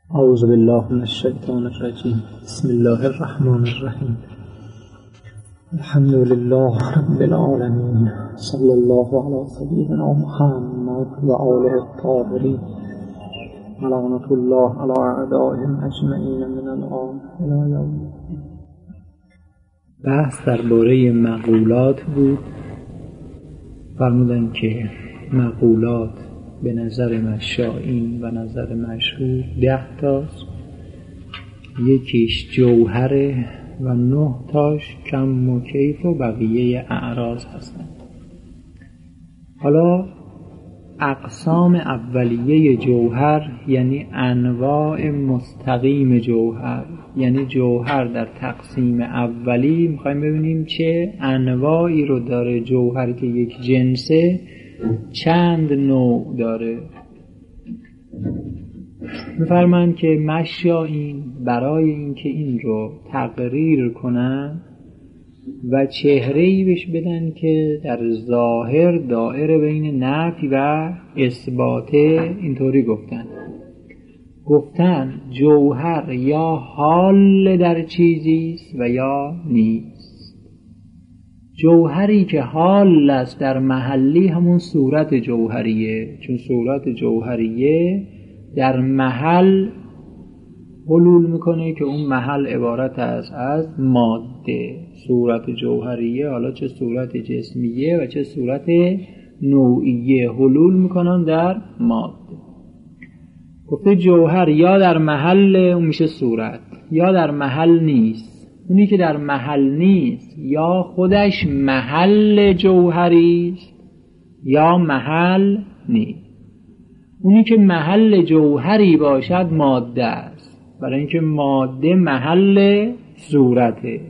اعوذ بالله من الشیطان الرجیم. بسم الله الرحمن الرحیم. الحمد لله رب العالمین. صلی الله علی سیدنا محمد و آله الطاهرین. لعنة الله علی اعدائهم اجمعین من الان الی یوم الدین. بحث درباره مقولات بود. فرمودن که مقولات به نظر مشائین و نظر مشهور 10 تاست، یکیش جوهره و 9 تاش کم و کیف و بقیه اعراض هستند. حالا اقسام اولیه جوهر یعنی انواع مستقیم جوهر، یعنی جوهر در تقسیم اولی میخوایم ببینیم چه انواعی رو داره. جوهر که یک جنسه چند نوع داره. می‌فرمایند که مشائین برای اینکه این رو تقریر کنن و چهره‌ای بهش بدن که در ظاهر دائره بین نفی و اثبات، اینطوری گفتن جوهر یا حال در چیزی است و یا نیست. جوهری که حال است در محلی همون صورت جوهریه، چون صورت جوهریه در محل حلول میکنه که اون محل عبارت است از ماده. صورت جوهریه، حالا چه صورت جسمیه و چه صورت نوعیه، حلول میکنن در ماده. گفته جوهر یا در محل اون میشه صورت، یا در محل نیست. اونی که در محل نیست یا خودش محل جوهری است یا محل نیست. اونی که محل جوهری باشد ماده است، برای اینکه ماده محل صورته.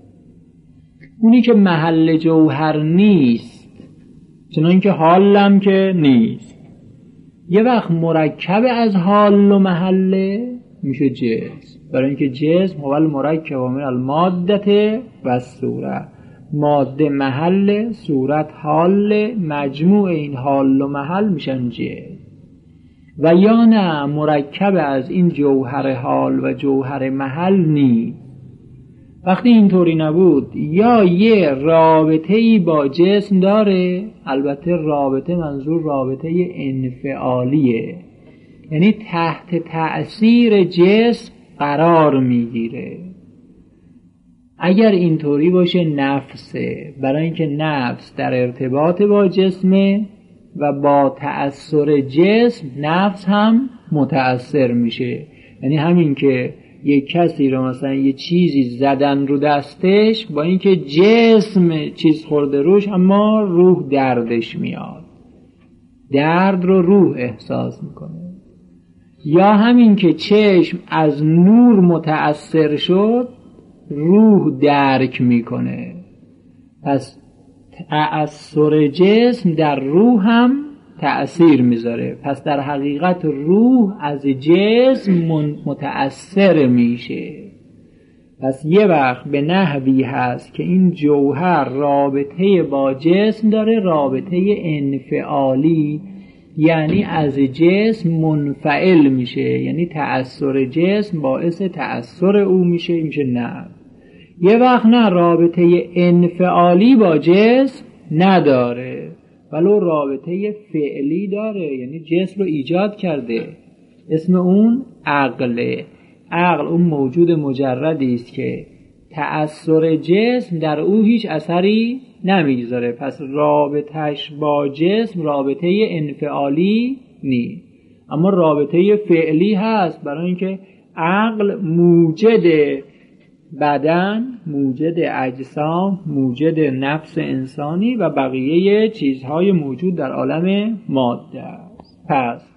اونی که محل جوهر نیست، چنان که حالم که نیست، یه وقت مرکب از حال و محله میشه جسم، برای اینکه جسم هو المرکب من الماده و الصوره. ماده محل، صورت حال، مجموع این حال و محل میشن جسم. و یا نه مرکب از این جوهر حال و جوهر محل نیست. وقتی اینطوری نبود، یا یه رابطه‌ای با جسم داره، البته رابطه منظور رابطه انفعالیه، یعنی تحت تأثیر جسم قرار میگیره. اگر اینطوری باشه نفسه، برای اینکه نفس در ارتباط با جسمه و با تأثیر جسم نفس هم متأثر میشه. یعنی همین که یک کسی رو مثلا یه چیزی زدن رو دستش، با اینکه جسم چیز خورده روش، اما روح دردش میاد، درد رو روح احساس میکنه. یا همین که چشم از نور متأثر شد، روح درک میکنه. پس تأثیر جسم در روح هم تأثیر میذاره. پس در حقیقت روح از جسم متأثر میشه. پس یه وقت به نحوی هست که این جوهر رابطه با جسم داره، رابطه انفعالی، یعنی از جسم منفعل میشه، یعنی تأثیر جسم باعث تأثیر او میشه نه. یه وقت نه، رابطه انفعالی با جسم نداره، ولو رابطه فعلی داره، یعنی جسم رو ایجاد کرده. اسم اون عقله. عقل اون موجود مجردی است که تأثیر جسم در او هیچ اثری نمیگذاره. پس رابطش با جسم رابطه انفعالی نیست، اما رابطه فعلی هست، برای اینکه عقل موجد بدن، موجد اجسام، موجد نفس انسانی و بقیه چیزهای موجود در عالم ماده است. پس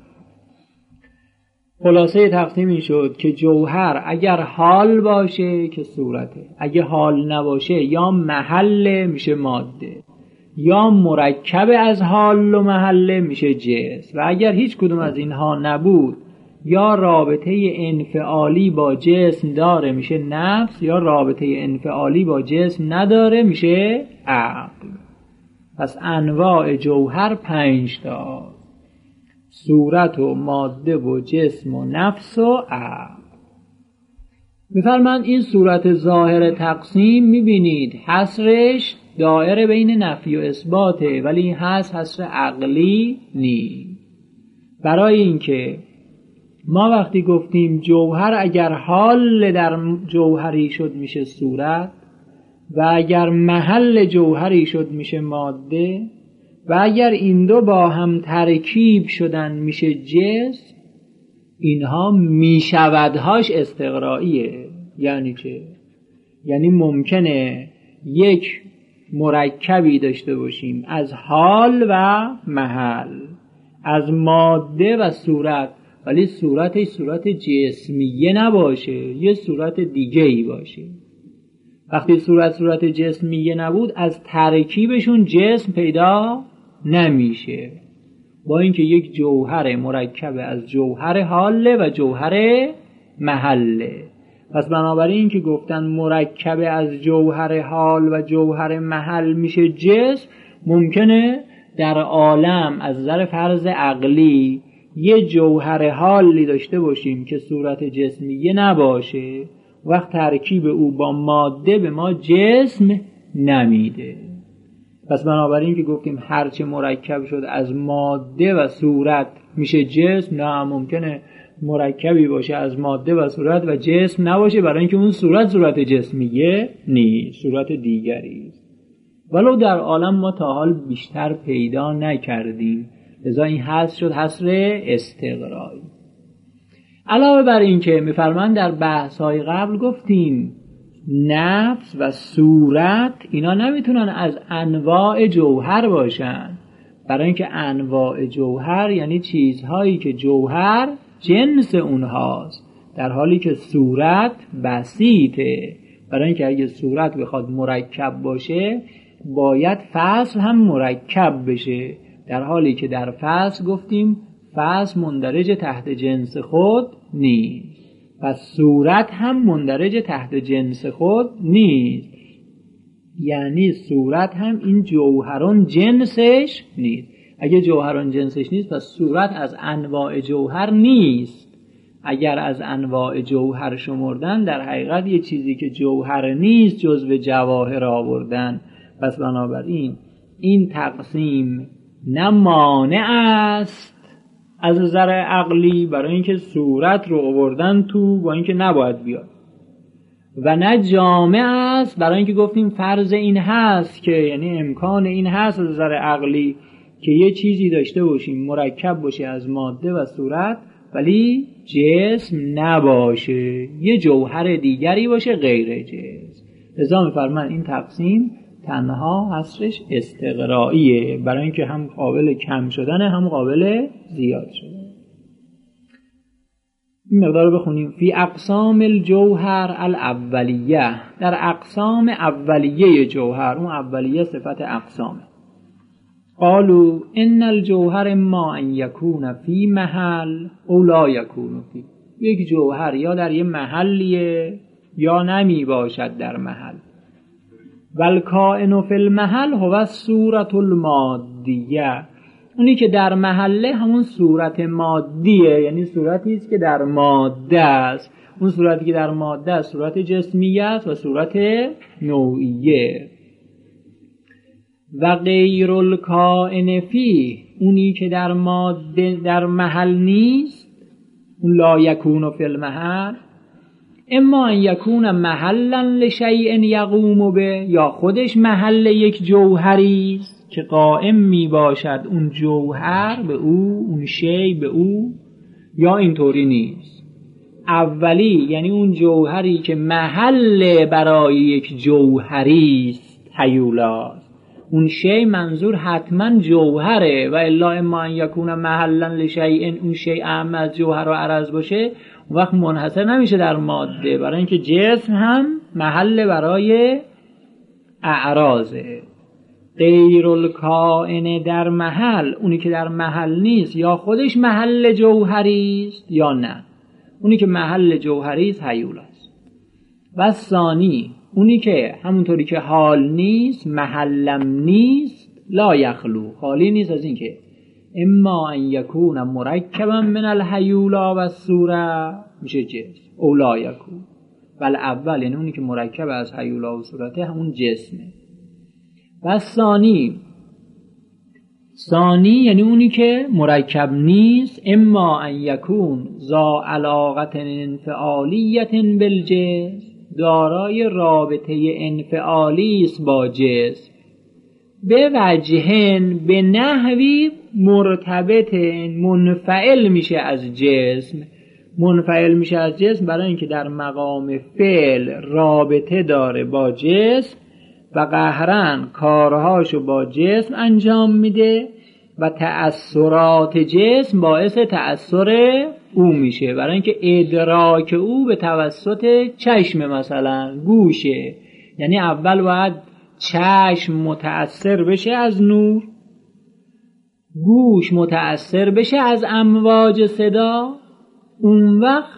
خلاصه تقسیم این شد که جوهر اگر حال باشه که صورته، اگه حال نباشه یا محل میشه ماده، یا مرکب از حال و محله میشه جسم. و اگر هیچ کدوم از اینها نبود، یا رابطه انفعالی با جسم داره میشه نفس، یا رابطه انفعالی با جسم نداره میشه عقل. پس انواع جوهر 5 تا. صورت و ماده و جسم و نفس و عقل. میفرمایند این صورت ظاهر تقسیم میبینید حصرش دائره بین نفی و اثباته، ولی این حصر عقلی نیست. برای اینکه ما وقتی گفتیم جوهر اگر حال در جوهری شد میشه صورت و اگر محل جوهری شد میشه ماده و اگر این دو با هم ترکیب شدن میشه جسم، اینها میشودهاش استقرائیه. یعنی چه؟ یعنی ممکنه یک مرکبی داشته باشیم از حال و محل، از ماده و صورت، ولی صورتش صورت جسمیه نباشه، یه صورت دیگه ای باشه. وقتی صورت جسمیه نبود از ترکیبشون جسم پیدا نمیشه، با اینکه یک جوهر مرکب از جوهر حاله و جوهر محله. پس بنابراین که گفتن مرکب از جوهر حال و جوهر محل میشه جسم، ممکنه در عالم از نظر فرض عقلی یه جوهر حالی داشته باشیم که صورت جسمیه نباشه، وقت ترکیب او با ماده به ما جسم نمیده. پس بنابراین که گفتیم هرچه مرکب شد از ماده و صورت میشه جسم، نه، ممکنه مرکبی باشه از ماده و صورت و جسم نباشه، برای اینکه اون صورت جسمیه نیست، صورت دیگری است. ولو در عالم ما تا حال بیشتر پیدا نکردیم، لذا این حصر شد حصر استقرایی. علاوه بر این که میفرمایند در بحث‌های قبل گفتیم نفس و صورت اینا نمیتونن از انواع جوهر باشن، برای اینکه انواع جوهر یعنی چیزهایی که جوهر جنس اونهاست، در حالی که صورت بسیطه. برای اینکه اگه صورت بخواد مرکب باشه باید فصل هم مرکب بشه، در حالی که در فصل گفتیم فصل مندرج تحت جنس خود نیست، پس صورت هم مندرج تحت جنس خود نیست. یعنی صورت هم این جوهران جنسش نیست. اگه جوهران جنسش نیست پس صورت از انواع جوهر نیست. اگر از انواع جوهر شمردن در حقیقت یه چیزی که جوهر نیست جزو جواهر آوردن. پس بنابراین این تقسیم نه مانع است از نظر عقلی برای اینکه صورت رو آوردن تو با اینکه نباید بیاد، و نه جامع است برای اینکه گفتیم فرض این هست که یعنی امکان این هست از نظر عقلی که یه چیزی داشته باشیم مرکب باشه از ماده و صورت ولی جسم نباشه، یه جوهر دیگری باشه غیر جسم. لذا می‌فرمایند این تقسیم تنها حصرش استقرائیه، برای اینکه هم قابل کم شدنه هم قابل زیاد شدن. این مقدار رو بخونیم. فی اقسام الجوهر الاولیه، در اقسام اولیه جوهر، اون اولیه صفت اقسامه. قالوا ان الجوهر ما ان یکون فی محل او لا یکون فی، یک جوهر یا در یه محلیه یا نمی باشد در محل. والکائن فی المحل هو الصورة المادیه، اونی که در محله همون صورت مادیه، یعنی صورتی است که در ماده است. اون صورتی که در ماده است صورت جسمیه است و صورت نوعیه. و غیر الکائن فی، اونی که در ماده در محل نیست، اون لا یکون فی المحل، اما ان یکون محلا لشیء یقوم به، یا خودش محل یک جوهری است که قائم می باشد اون جوهر به او، اون شیء به او، یا اینطوری نیست. اولی یعنی اون جوهری که محل برای یک جوهری است هیولاست، اون شیء منظور حتما جوهره، و الا اما ان یکون محلا لشیء، اون شیء اعم از جوهر و عرض باشه وقت منحصر نمیشه در ماده، برای اینکه جسم هم محل برای اعراضه. غیر الکائن در محل، اونی که در محل نیست یا خودش محل جوهری است یا نه، اونی که محل جوهری است هیولاست. و ثانی، اونی که همونطوری که حال نیست محلم نیست، لا یخلو، خالی نیست از این که اما ان یکون مرکبا من الهیولا و الصوره میشه جسم، او لا یکون. بل اول یعنی اونی که مرکب از هیولا و صورته همون جسمه. و ثانی یعنی اونی که مرکب نیست، اما ان یکون ذا علاقه انفعالیه بالجسم، دارای رابطه انفعالی است با جسم، به وجهن به نحوی مرتبط منفعل میشه از جسم. منفعل میشه از جسم برای اینکه در مقام فعل رابطه داره با جسم و قهرن کارهاشو با جسم انجام میده و تأثرات جسم باعث تأثیر او میشه، برای اینکه ادراک او به توسط چشم مثلا گوشه. یعنی اول باید چشم متأثر بشه از نور، گوش متأثر بشه از امواج صدا، اون وقت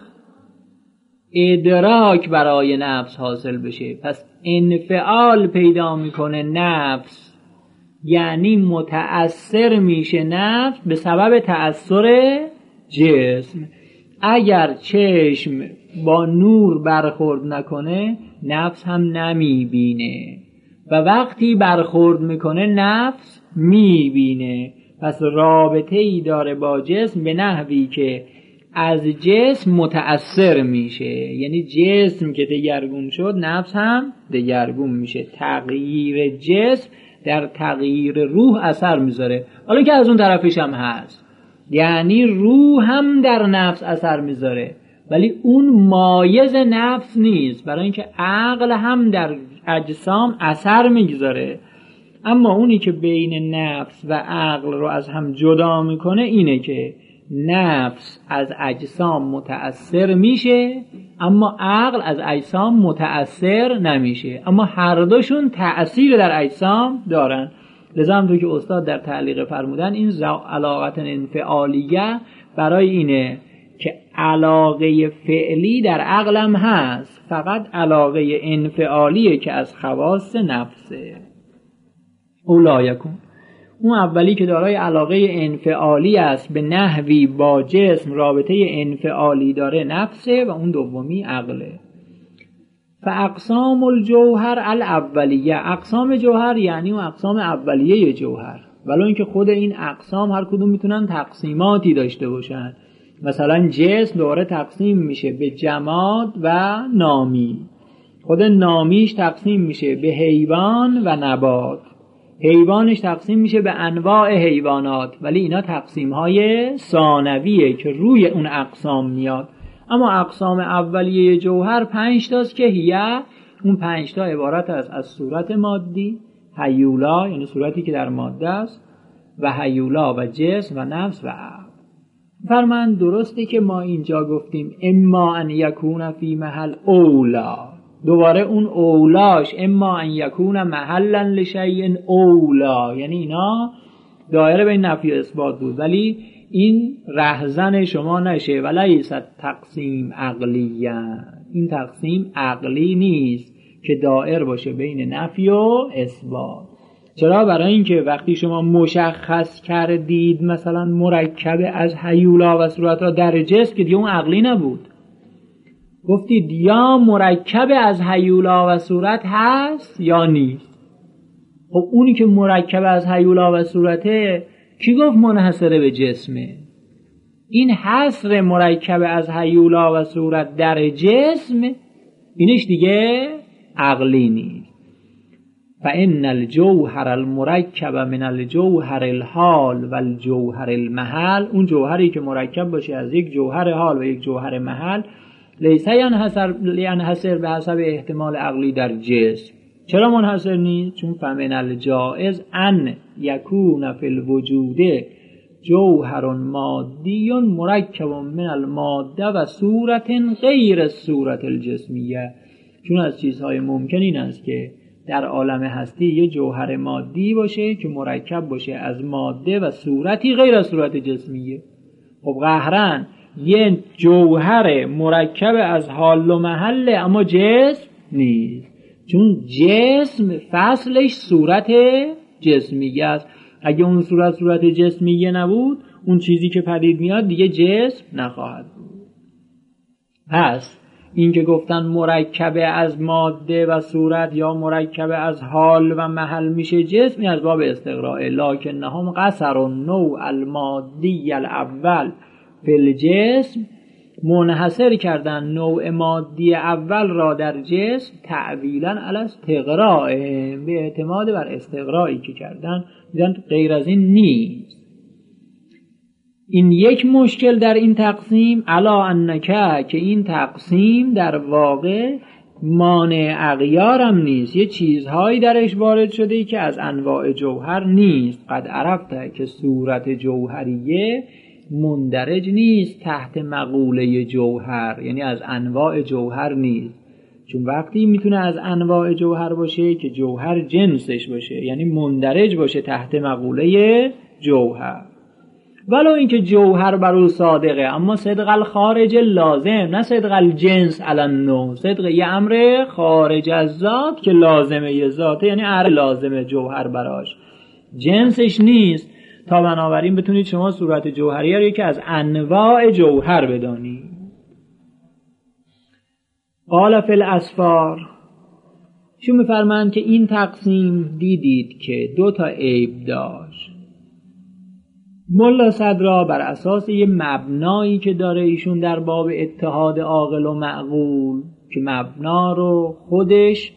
ادراک برای نفس حاصل بشه. پس انفعال پیدا میکنه نفس، یعنی متأثر میشه نفس به سبب تأثیر جسم. اگر چشم با نور برخورد نکنه نفس هم نمیبینه و وقتی برخورد میکنه نفس میبینه. پس رابطه ای داره با جسم به نحوی که از جسم متأثر میشه، یعنی جسم که دگرگون شد نفس هم دگرگون میشه. تغییر جسم در تغییر روح اثر میذاره. حالا که از اون طرفش هم هست، یعنی روح هم در نفس اثر میذاره ولی اون مایز نفس نیست، برای اینکه عقل هم در اجسام اثر میگذاره. اما اونی که بین نفس و عقل رو از هم جدا میکنه اینه که نفس از اجسام متأثر میشه اما عقل از اجسام متأثر نمیشه، اما هر دوشون تأثیر در اجسام دارن. لذا هم که استاد در تعلیق فرمودن این علاقه انفعالیه برای اینه که علاقه فعلی در عقلم هست، فقط علاقه انفعالیه که از خواص نفسه. اولا یکون، اون اولی که دارای علاقه انفعالی است به نحوی با جسم رابطه انفعالی داره نفسه و اون دومی عقله. فاقسام الجوهر الاولیه، اقسام جوهر یعنی اون اقسام اولیه جوهر، ولو اینکه خود این اقسام هر کدوم میتونن تقسیماتی داشته باشن. مثلا جسم دوباره تقسیم میشه به جماد و نامی، خود نامیش تقسیم میشه به حیوان و نبات، حیوانش تقسیم میشه به انواع حیوانات، ولی اینا تقسیم های ثانویه که روی اون اقسام میاد. اما اقسام اولیه جوهر 5 تاست که هیه، اون 5 تا عبارت است از صورت مادی، هیولا یعنی صورتی که در ماده است، و هیولا و جسم و نفس و عقل. فرمان درسته که ما اینجا گفتیم اما ان یکون فی محل اولا، دوباره اون اولاش اما ان یکون محلا لشیء اولا، یعنی اینا دایره بین نفی و اثبات بود، ولی این رهزن شما نشه ولیس تقسیم عقلیه، این تقسیم عقلی نیست که دائر باشه بین نفی و اثبات. چرا؟ برای اینکه وقتی شما مشخص کردید مثلا مرکب از هیولا و صورتها در جسم که دیگه اون عقلی نبود، گفتید یا مرکب از هیولا و صورت هست یا نیست. خب اونی که مرکب از هیولا و صورته کی گفت منحصره به جسمه؟ این حصر مرکب از هیولا و صورت در جسم اینش دیگه عقلی نیست. فإن الجوهر المرکب من الجوهر الحال و الجوهر المحل، اون جوهری که مرکب باشه از یک جوهر حال و یک جوهر محل، لیس ینحصر به حسب احتمال عقلی در جسم. چرا منحصر نیست؟ چون فمن الجائز ان یکون فی الوجود جوهر مادی مرکب من الماده و صورت غیر صورت الجسمیه، چون از چیزهای ممکن این است که در عالم هستی یه جوهر مادی باشه که مرکب باشه از ماده و صورتی غیر از صورت جسمیه. خب قهرن یه جوهر مرکب از حال و محله اما جسم نیست، چون جسم فصلش صورت جسمیه است. اگه اون صورت جسمیه نبود، اون چیزی که پدید میاد دیگه جسم نخواهد بود. پس این که گفتن مرکب از ماده و صورت یا مرکب از حال و محل میشه جسمی از باب استقراء، لکنهم قصر النوع المادی الاول فی الجسم، منحصر کردن نوع مادی اول را در جسم تعویلا علی استقراء، به اعتماد بر استقرائی که کردن، دیدن غیر از این نیست. این یک مشکل در این تقسیم، علا انکه، که این تقسیم در واقع مانع اغیارم نیست، یه چیزهایی درش وارد شده که از انواع جوهر نیست. قد عرفته که صورت جوهریه مندرج نیست تحت مقوله جوهر، یعنی از انواع جوهر نیست، چون وقتی میتونه از انواع جوهر باشه که جوهر جنسش باشه، یعنی مندرج باشه تحت مقوله جوهر. ولو اینکه جوهر برو صادقه، اما صدق الخارج لازم، نه صدق الجنس علی النوع، صدق یه امر خارج از ذات که لازمه یه ذاته، یعنی لازمه جوهر براش، جنسش نیست. تا بنابراین بتونید شما صورت جوهریه رو یکی از انواع جوهر بدانید. قال فی الاسفار، شو میفرمند که این تقسیم دیدید که 2 عیب داشت. ملا صدرا بر اساس یه مبنایی که داره ایشون در باب اتحاد عاقل و معقول، که مبنا رو خودش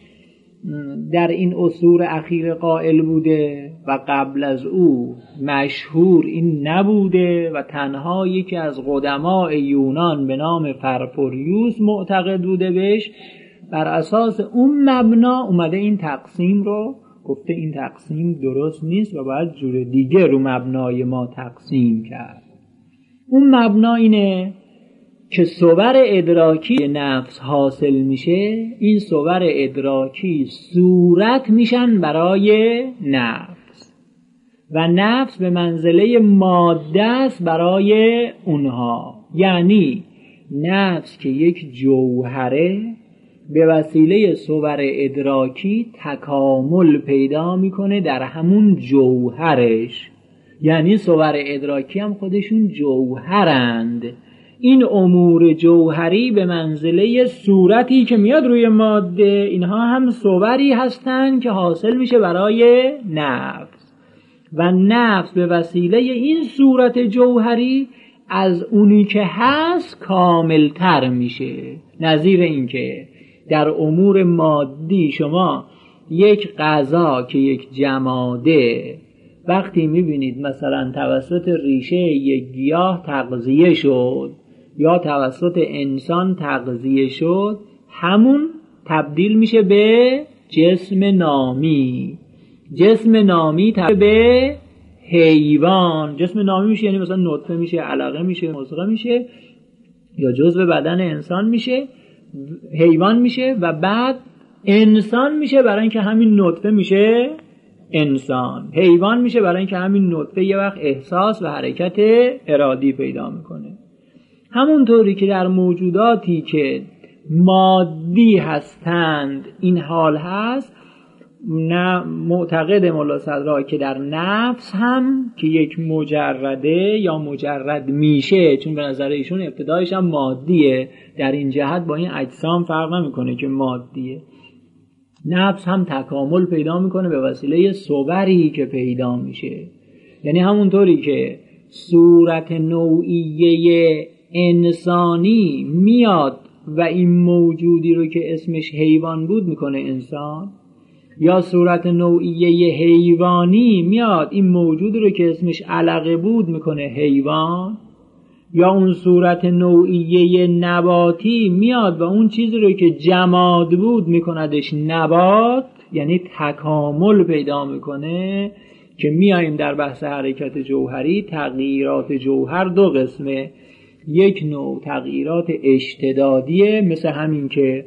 در این عصور اخیر قائل بوده و قبل از او مشهور این نبوده و تنها یکی از قدماء یونان به نام فرفوریوس معتقد بوده بهش، بر اساس اون مبنا اومده این تقسیم رو گفته این تقسیم درست نیست و باید جور دیگه رو مبنای ما تقسیم کرد. اون مبنا اینه که صور ادراکی نفس حاصل میشه، این صور ادراکی صورت میشن برای نفس و نفس به منزله ماده است برای اونها. یعنی نفس که یک جوهره به وسیله صور ادراکی تکامل پیدا میکنه در همون جوهرش، یعنی صور ادراکی هم خودشون جوهرند. این امور جوهری به منزله صورتی که میاد روی ماده، اینها هم صوری هستند که حاصل میشه برای نفس و نفس به وسیله این صورت جوهری از اونی که هست کاملتر میشه. نظیر این که در امور مادی شما یک غذا که یک جماده وقتی میبینید مثلا توسط ریشه یک گیاه تغذیه شد یا توسط انسان تغذیه شد، همون تبدیل میشه به جسم نامی، جسم نامی تبدیل به حیوان، جسم نامی میشه یعنی مثلا نطفه میشه، علقه میشه، مضغه میشه یا جزء بدن انسان میشه، حیوان میشه و بعد انسان میشه برای اینکه همین نطفه میشه انسان، حیوان میشه برای اینکه همین نطفه یه وقت احساس و حرکت ارادی پیدا میکنه. همونطوری که در موجوداتی که مادی هستند این حال هست، نه معتقد ملا صدرا که در نفس هم که یک مجرده یا مجرد میشه، چون به نظر ایشون ابتدایش هم مادیه، در این جهت با این اجسام فرق نمیکنه که مادیه، نفس هم تکامل پیدا میکنه به وسیله صوری که پیدا میشه. یعنی همونطوری که صورت نوعیه انسانی میاد و این موجودی رو که اسمش حیوان بود میکنه انسان، یا صورت نوعیه حیوانی میاد این موجودی رو که اسمش علقه بود میکنه حیوان، یا اون صورت نوعیه نباتی میاد و اون چیزی رو که جماد بود میکندش نبات، یعنی تکامل پیدا میکنه. که میاییم در بحث حرکت جوهری، تغییرات جوهر 2 قسمه، یک نوع تغییرات اشتدادیه، مثل همین که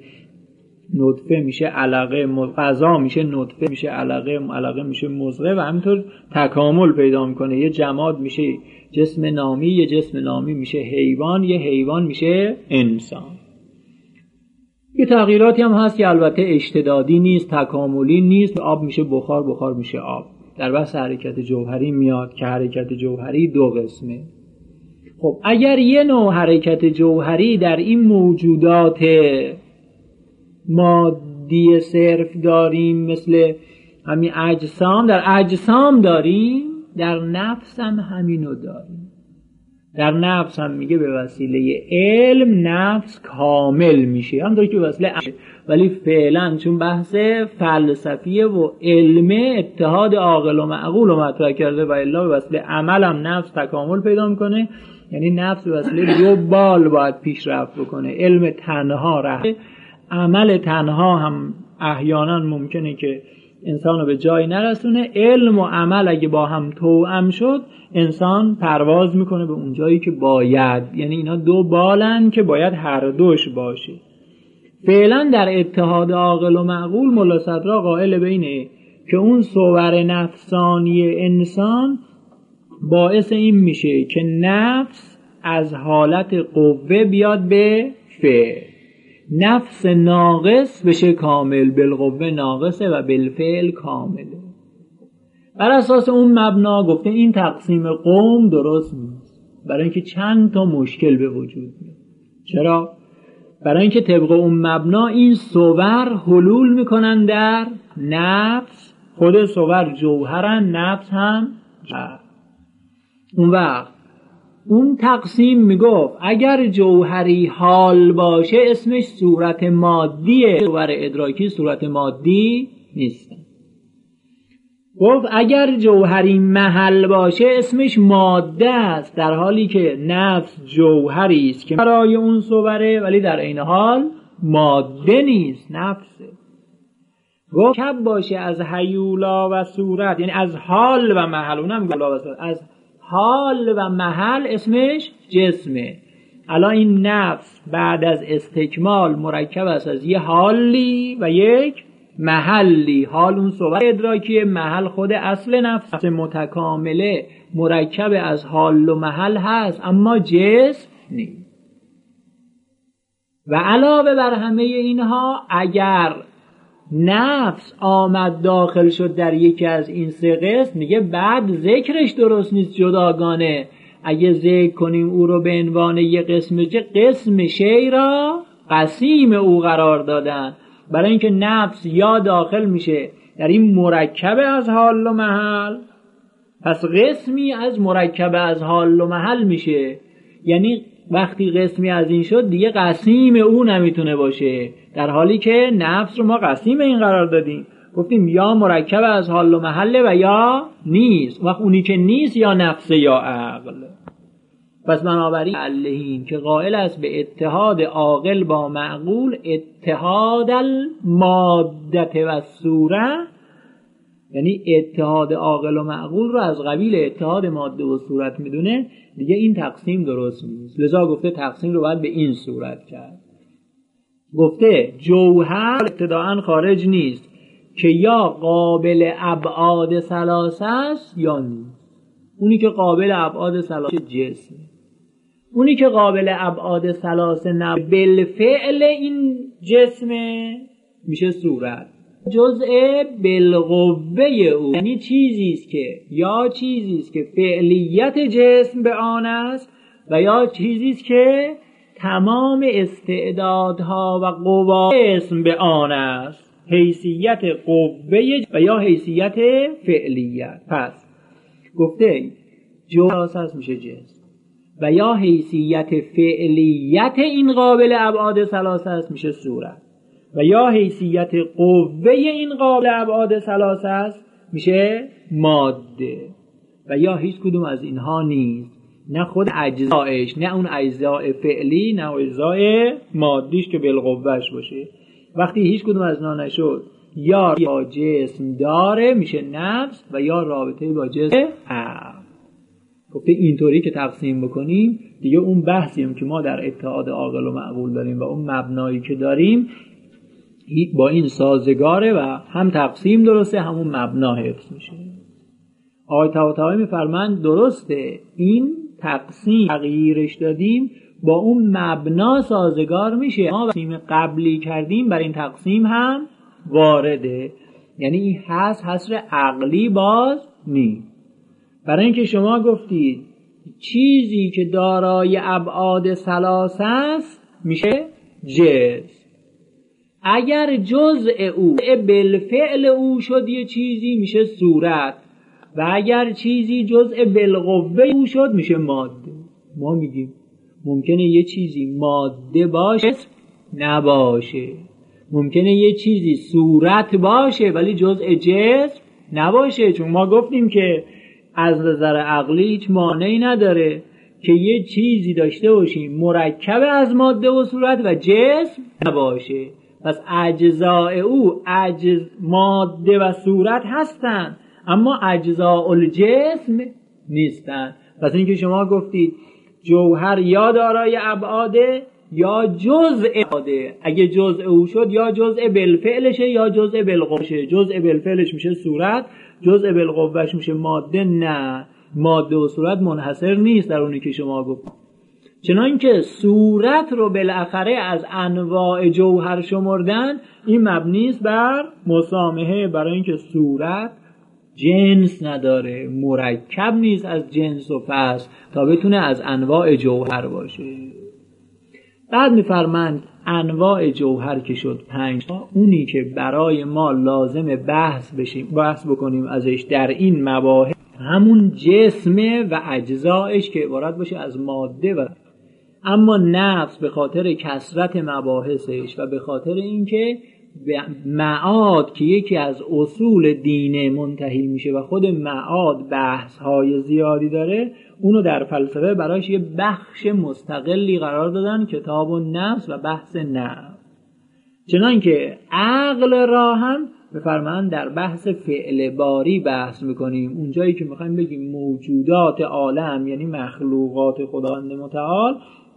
نطفه میشه علقه، غذا میشه نطفه میشه علقه، علقه میشه مضغه و همینطور تکامل پیدا میکنه، یه جماد میشه جسم نامی، یه جسم نامی میشه حیوان، یه حیوان میشه انسان. یه تغییراتی هم هست که البته اشتدادی نیست، تکاملی نیست، آب میشه بخار، بخار میشه آب. در بحث حرکت جوهری میاد که حرکت جوهری دو قسمه. خب اگر یه نوع حرکت جوهری در این موجودات مادی صرف داریم، مثل همین اجسام، در اجسام داریم، در نفس هم همینو داریم. در نفس هم میگه به وسیله علم نفس کامل میشه، همونطور که به وسیله ولی فعلا چون بحث فلسفیه و علم اتحاد عاقل و معقول رو مطرح کرده و الا به وسیله عمل هم نفس تکامل پیدا میکنه، یعنی نفس به وسیله دو بال باید پیشرفت بکنه. علم تنها راه، عمل تنها هم احیانا ممکنه که انسان رو به جایی نرسونه. علم و عمل اگه با هم توأم شد انسان پرواز میکنه به اون جایی که باید، یعنی اینا دو بالن که باید هر دوش باشه. فعلا در اتحاد عاقل و معقول ملا صدرا قائل به اینه که اون صور نفسانی انسان باعث این میشه که نفس از حالت قوه بیاد به فعل، نفس ناقص بشه کامل، بالقوه ناقصه و بالفعل کامله. بر اساس اون مبنا گفته این تقسیم قوم درست نیست، برای اینکه چند تا مشکل به وجود میاد. چرا؟ برای اینکه طبق اون مبنا این صور حلول میکنن در نفس، خود صور جوهرن، نفس هم جوهر. اون وقت اون تقسیم میگفت اگر جوهری حال باشه اسمش صورت مادیه، صور ادراکی صورت مادی نیستن. گفت اگر جوهری محل باشه اسمش ماده است، در حالی که نفس جوهری است که برای اون صوره ولی در عین حال ماده نیست، نفسه. گفت کب باشه از هیولا و صورت، یعنی از حال و محل، اونم گلا و صورت، از حال و محل اسمش جسمه. الان این نفس بعد از استکمال مرکب است از یه حالی و یک محلی. حال اون صور ادراکی، محل خود اصل نفس متکامله مرکب از حال و محل هست اما جسم نیست. و علاوه بر همه اینها اگر نفس آمد داخل شد در یکی از این سه قسم، میگه بعد ذکرش درست نیست جداگانه. اگه ذکر کنیم او رو به عنوان یک قسم شی را قسیم او قرار دادن، برای اینکه نفس یا داخل میشه در این مرکب از حال و محل، پس قسمی از مرکب از حال و محل میشه. یعنی وقتی قسمی از این شد دیگه قسیم او نمیتونه باشه، در حالی که نفس رو ما قسیم این قرار دادیم. گفتیم یا مرکب از حال و محله و یا نیست. وقت اونی که نیست یا نفس یا عقل. پس بنابراین علهین که قائل است به اتحاد عاقل با معقول، اتحاد المادت و صوره، یعنی اتحاد عاقل و معقول رو از قبیل اتحاد ماده و صورت میدونه، دیگه این تقسیم درست نیست. لذا گفته تقسیم رو باید به این صورت کرد. گفته جوهر ابتداءً خارج نیست که یا قابل ابعاد ثلاثه است یا نیست. اونی که قابل ابعاد ثلاثه جسم، اونی که قابل ابعاد ثلاثه نه بالفعل این جسم میشه صورت، جزء بالقوه او، یعنی چیزی است که یا چیزی است که فعلیت جسم به آن است و یا چیزی است که تمام استعدادها و قوا جسم به آن است، حیثیت قوه و یا حیثیت فعلیت. پس گفته جوهر میشه جسم و یا حیثیت فعلیت این قابل ابعاد ثلاثه است میشه صورت و یا حیثیت قوه این قابل ابعاد ثلاثه است میشه ماده و یا هیچ کدوم از اینها نیست، نه خود اجزایش، نه اون اجزای فعلی، نه اجزای مادیش که بالقوهش باشه. وقتی هیچ کدوم از اینا نشد، یا با جسم داره میشه نفس و یا رابطه با جسم عقل. گفته اینطوری که تقسیم بکنیم دیگه اون بحثی هم که ما در اتحاد عاقل و معقول داریم و اون مبنایی که داریم با این سازگاره و هم تقسیم درسته همون مبنا حفظ میشه. آقای طباطبایی میفرمند درسته این تقسیم تغییرش دادیم با اون مبنا سازگار میشه، ما تقسیم قبلی کردیم بر این تقسیم هم وارده. یعنی این حصر عقلی باز نیست. برای اینکه شما گفتید چیزی که دارای ابعاد ثلاثه است میشه جسم. اگر جزء او بالفعل او شد یه چیزی میشه صورت، و اگر چیزی جزء بالقوه او شد میشه ماده. ما میگیم ممکنه یه چیزی ماده باشه نباشه، ممکنه یه چیزی صورت باشه ولی جزء جسم نباشه، چون ما گفتیم که از نظر عقلی هیچ مانعی نداره که یه چیزی داشته باشیم مرکب از ماده و صورت و جسم نباشه. پس اجزاء او ماده و صورت هستن اما اجزاء الجسم نیستن. پس اینکه شما گفتید جوهر یا دارای ابعاده یا جزء ابعاده، اگه جزء او شد یا جزء بالفعلشه یا جزء بالقوهشه. جزء بالفعلش میشه صورت، جزء بالقوهش میشه ماده. نه، ماده و صورت منحصر نیست در اونی که شما گفت. چنانکه صورت رو بالاخره از انواع جوهر شمردن، این مبنی است بر مسامحه، برای اینکه صورت جنس نداره، مرکب نیست از جنس و فصل تا بتونه از انواع جوهر باشه. بعد میفرمند انواع جوهر که شد 5 تا، اونی که برای ما لازم بحث بکنیم ازش در این مباحث همون جسمه و اجزایش که عبارت باشه از ماده. و اما نفس به خاطر کثرت مباحثش و به خاطر اینکه معاد که یکی از اصول دینه منتهی میشه و خود معاد بحث های زیادی داره، اونو در فلسفه برایش یه بخش مستقلی قرار دادن، کتاب النفس و بحث نفس. چنانکه عقل را هم بفرمایند در بحث فعل باری بحث میکنیم، اونجایی که میخوایم بگیم موجودات عالم یعنی مخلوقات خداوند متعال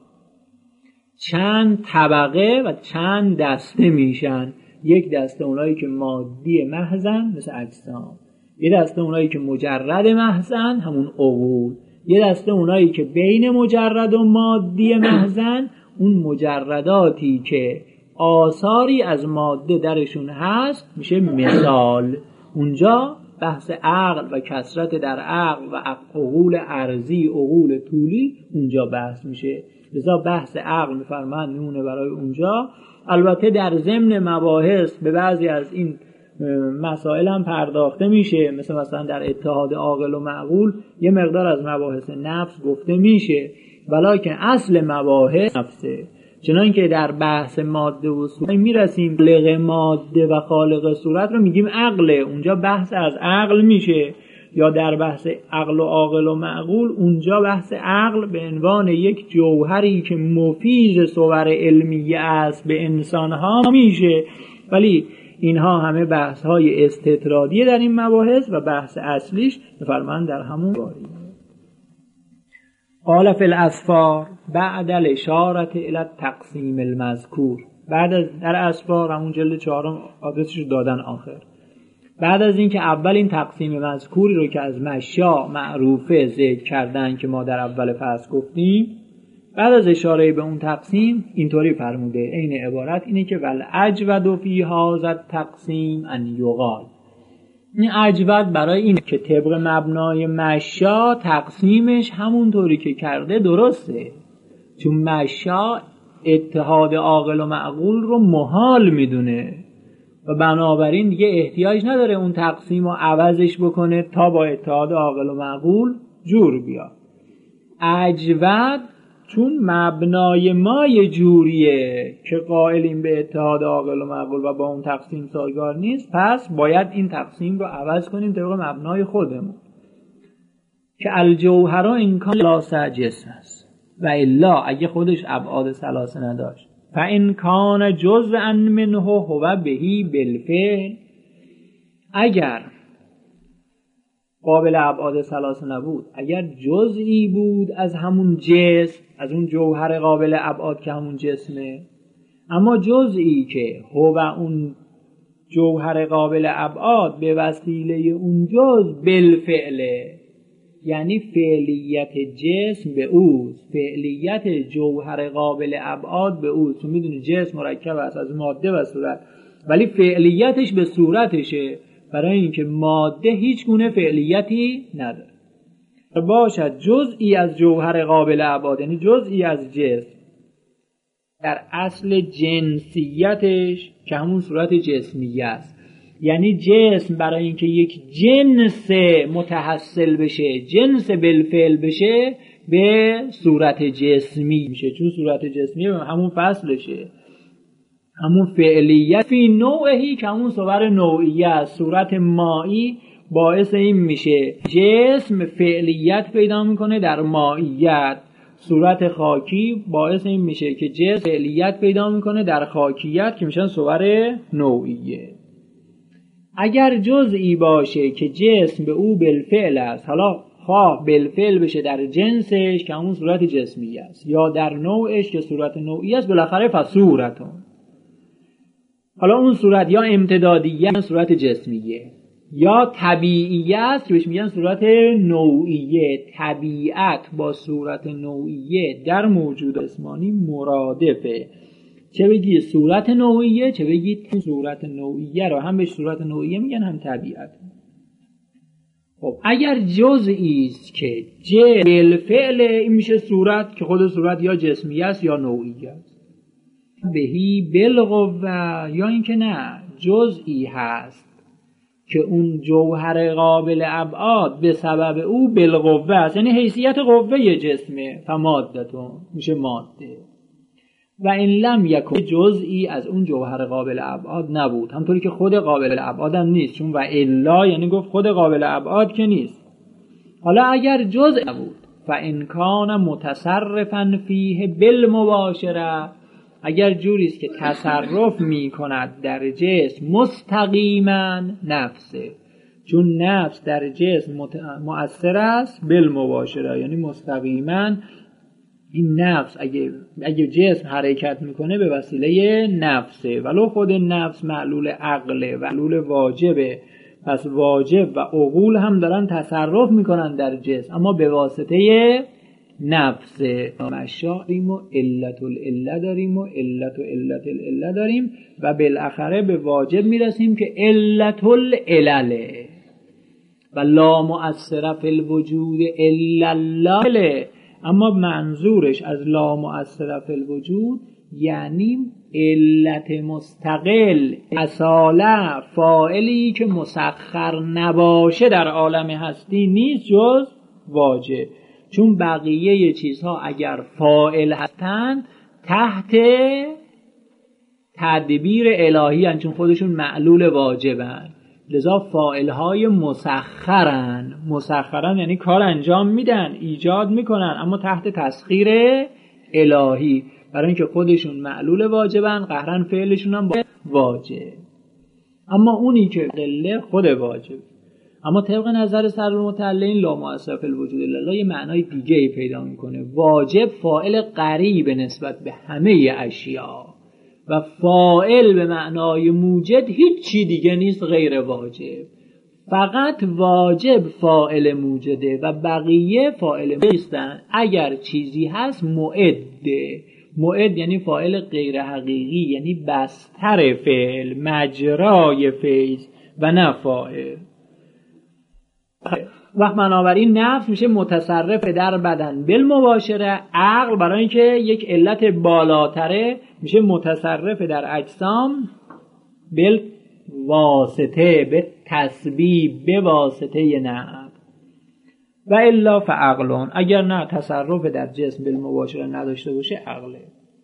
چند طبقه و چند دسته میشن. یک دسته اونایی که مادی محضن مثل اجسام، یه دسته اونایی که مجرد محضن همون عقول، یه دسته اونایی که بین مجرد و مادی محضن اون مجرداتی که آثاری از ماده درشون هست میشه مثال. اونجا بحث عقل و کثرت در عقل و عقول ارضی عقول طولی اونجا بحث میشه. لذا بحث عقل میفرمایند میمونه برای اونجا. البته در ضمن مباحث به بعضی از این مسائل هم پرداخته میشه، مثلا در اتحاد عاقل و معقول یه مقدار از مباحث نفس گفته میشه، ولکن اصل مباحث نفسه. چنانکه در بحث ماده و صورت میرسیم خالق ماده و خالق صورت رو میگیم عقله، اونجا بحث از عقل میشه. یا در بحث عقل و عاقل و معقول اونجا بحث عقل به عنوان یک جوهری که مفیض صور علمیه است به انسانها میشه. ولی اینها همه بحث های استطرادیه در این مباحث و بحث اصلیش بفرمایند در همون باری. قال فی الاسفار بعد الاشاره الی التقسیم المذکور. بعد از در اسفار همون جلد 4 آدرسش دادن آخر. بعد از اینکه اول این تقسیم مذکوری رو که از مشیا معروفه ذکر کردن که ما در اول فصل گفتیم، بعد از اشاره به اون تقسیم اینطوری فرموده، این عبارت اینه که ول اجود فی هذا التقسیم ان یقال. این اجود برای این که طبق مبنای مشیا تقسیمش همونطوری که کرده درسته، چون مشیا اتحاد عاقل و معقول رو محال میدونه و بنابراین دیگه احتیاج نداره اون تقسیم رو عوضش بکنه تا با اتحاد عاقل و معقول جور بیاد. اجود چون مبنای ما یه جوریه که قائلیم به اتحاد عاقل و معقول و با اون تقسیم سازگار نیست، پس باید این تقسیم رو عوض کنیم طبق مبنای خودمون که الجوهر امکان ثلاثه جسم است و الا اگه خودش ابعاد ثلاثه نداشت فإن کان جزءا منه هو بهی بالفعل، اگر قابل ابعاد ثلاثه نبود، اگر جزئی بود از همون جسم، از اون جوهر قابل ابعاد که همون جسمه، اما جزئی که هو اون جوهر قابل ابعاد به وسیله اون جزء بالفعله، یعنی فعلیت جسم به اوست، فعلیت جوهر قابل ابعاد به اوست. چون میدونی جسم مرکب است از ماده و صورت، ولی فعلیتش به صورتشه، برای اینکه ماده هیچ گونه فعلیتی نداره. باشد جزئی از جوهر قابل ابعاد، یعنی جزئی از جسم در اصل جنسیتش که همون صورت جسمیه است. یعنی جسم برای اینکه یک جنس متحصل بشه، جنس بالفعل بشه، به صورت جسمی میشه، چون صورت جسمی همون فصلشه، همون فعلیت فی نوعی که همون صور نوعیه است. صورت مایی باعث این میشه جسم فعلیت پیدا میکنه در مائیت، صورت خاکی باعث این میشه که جسم فعلیت پیدا میکنه در خاکیت که میشن صور نوعیه. اگر جزئی باشه که جسم به او بالفعل است، حالا خواه بالفعل بشه در جنسش که همون صورت جسمی است یا در نوعش که صورت نوعی است، بالاخره فصورتون، حالا اون صورت یا امتدادیه صورت جسمیه یا طبیعیه است که بهش میگن صورت نوعیه. طبیعت با صورت نوعیه در موجود جسمانی مرادفه، چه بگی صورت نوعیه چه بگی صورت نوعیه رو هم به صورت نوعیه میگن هم طبیعت. خب اگر جزئی است که بالفعل این میشه صورت که خود صورت یا جسمیه است یا نوعیه است. بهی بالقوه، یا اینکه نه جزئی هست که اون جوهر قابل ابعاد به سبب او بالقوه است، یعنی حیثیت قوه جسمه، فمادتون میشه ماده. و این لم یکن جزئی از اون جوهر قابل ابعاد نبود، همطوری که خود قابل ابعاد هم نیست، چون و الا یعنی گفت خود قابل ابعاد که نیست. حالا اگر جزئی نبود فان کان متصرفا فیه بالمباشره، اگر جوری است که تصرف می کند در جسم مستقیما نفسه، چون نفس در جسم مؤثر است بالمباشره، یعنی مستقیما این نفس اگه جسم حرکت میکنه به وسیله نفسه، ولو خود نفس معلول عقله، معلول واجبه، پس واجب و عقول هم دارن تصرف میکنن در جسم اما به واسطه نفسه. مشا داریم و علت العله داریم و علت العله داریم و بالاخره به واجب میرسیم که علت العلله و لا مؤثر فی الوجود الا الله. اما منظورش از لا مؤثر فی الوجود یعنی علت مستقل، اصاله فاعلی که مسخر نباشه در عالم هستی نیست جز واجب، چون بقیه چیزها اگر فاعل هستند تحت تدبیر الهی هستند، چون خودشون معلول واجبن، لذا فاعلهای مسخرن یعنی کار انجام میدن، ایجاد میکنن اما تحت تسخیر الهی، برای اینکه خودشون معلول واجبن قهرن فعلشون هم واجب. اما اونی که قله خود واجب، اما طبق نظر سرالمتعلقین لا مؤثر فی الوجود الا الله یه معنای دیگه پیدا میکنه. واجب فاعل قریب نسبت به همه اشیا و فاعل به معنای موجد هیچی دیگه نیست غیر واجب، فقط واجب فاعل موجده و بقیه فاعل نیستن. اگر چیزی هست معد یعنی فاعل غیر حقیقی، یعنی بستر فعل، مجرای فعل و نه فاعل. وقت بنابراین نفس میشه متصرف در بدن بالمباشره، عقل برای اینکه یک علت بالاتره میشه متصرف در اجسام بالواسطه، به تسبیب، به واسطه نعم. و الا فعقلون، اگر نه تصرف در جسم بالمباشره نداشته باشه عقله.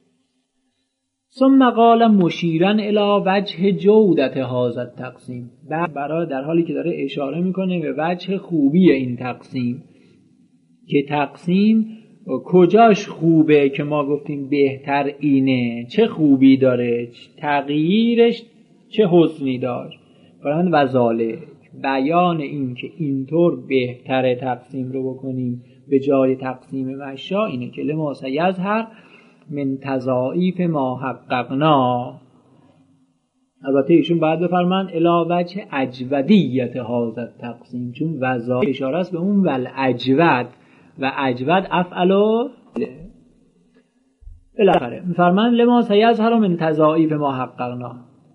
ثم قال مشیرا الی وجه جودت هذا التقسیم، برای در حالی که داره اشاره میکنه به وجه خوبی این تقسیم، که تقسیم کجاش خوبه که ما گفتیم بهتر اینه، چه خوبی داره، تغییرش چه حسنی داشت. برای وزاله بیان این که اینطور بهتر تقسیم رو بکنیم به جای تقسیم مشا اینه که لما سیظهر من تضاعیف ما حققنا. البته ایشون باید بفرمان الی وجه اجودیت هذا التقسیم، چون وظایف اشاره است به اون والاجود و اجود افعلو بالاخره میفرمان لما سیظهر من تضاعیف ما حققنا،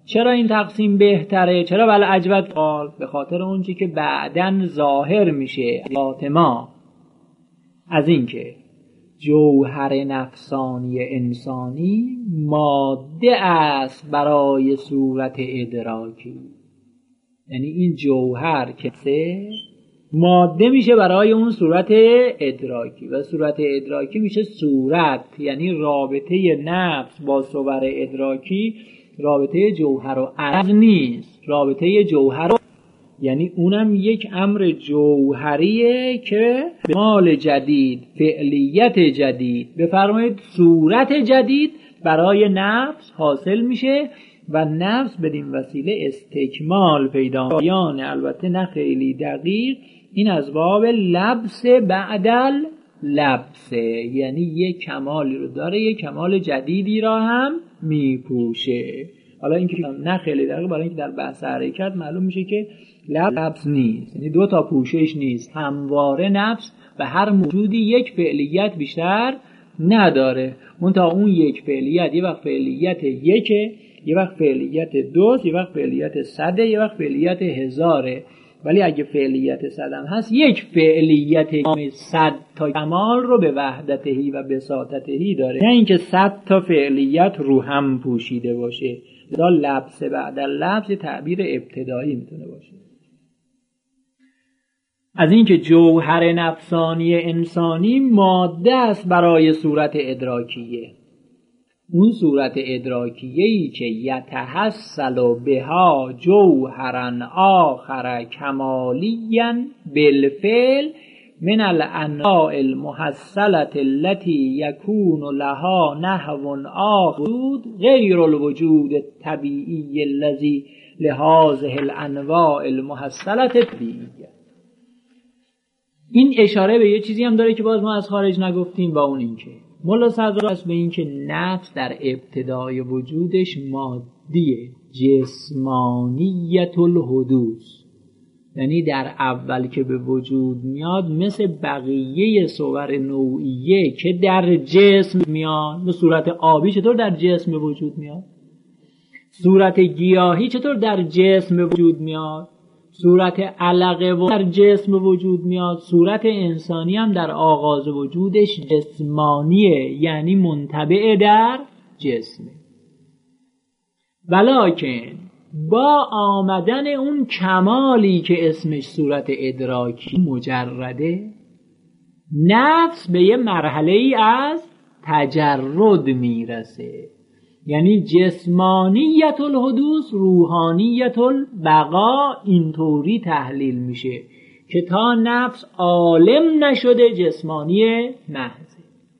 چرا این تقسیم بهتره؟ چرا بل عجبت قال؟ به خاطر اونچه که بعداً ظاهر میشه فاطمه از این که جوهر نفسانی انسانی ماده است برای صورت ادراکی. یعنی این جوهر که ماده میشه برای اون صورت ادراکی و صورت ادراکی میشه صورت. یعنی رابطه نفس با صور ادراکی رابطه جوهر و عرض نیست، رابطه جوهر یعنی اونم یک امر جوهریه که مال جدید، فعلیت جدید، بفرمایید صورت جدید برای نفس حاصل میشه و نفس بدین وسیله استکمال پیدا می‌کنه. البته نه خیلی دقیق، این از باب لبس بعدل لبسه، یعنی یک کمالی رو داره، یک کمال جدیدی را هم میپوشه. حالا این که نه خیلی دقیق برای اینکه در بحث حرکت معلوم میشه که لبس نیست، یعنی دو تا پوشش نیست، همواره نفس و هر موجودی یک فعلیت بیشتر نداره. منتها اون یک فعلیت یه وقت فعلیت یکه، یه وقت فعلیت دوست، یه وقت فعلیت صده، یه وقت فعلیت هزاره. ولی اگه فعلیت صدم هست، یک فعلیت صد تا کمال رو به وحدتهی و بساطتهی داره، نه اینکه 100 تا فعلیت رو هم پوشیده باشه. لذا لبس بعد لبس تعبیر ابتدایی میتونه باشه. از اینکه جوهر نفسانی انسانی ماده است برای صورت ادراکیه، اون صورت ادراکیه‌ای که یتحصل بها جوهرا آخر کمالیا بالفعل من الانواع المحصلة التي يكون لها نحو آخر غیر الوجود الطبیعی الذي لهذه الانواع المحصلة طبیعیه. این اشاره به یه چیزی هم داره که باز ما از خارج نگفتیم، با اون این که ملا صدر است به این که نفس در ابتدای وجودش مادیه، جسمانیت الحدوث، یعنی در اول که به وجود میاد مثل بقیه صور نوعیه که در جسم میاد. به صورت آبی چطور در جسم به وجود میاد؟ صورت گیاهی چطور در جسم به وجود میاد؟ صورت علقه در جسم به وجود میاد. صورت انسانی هم در آغاز وجودش جسمانیه، یعنی منطبع در جسمه. ولکن با آمدن اون کمالی که اسمش صورت ادراکی مجرده، نفس به یه مرحله ای از تجرد میرسه. یعنی جسمانیت الحدوث، روحانیت البقا اینطوری تحلیل میشه که تا نفس عالم نشده جسمانی محضه.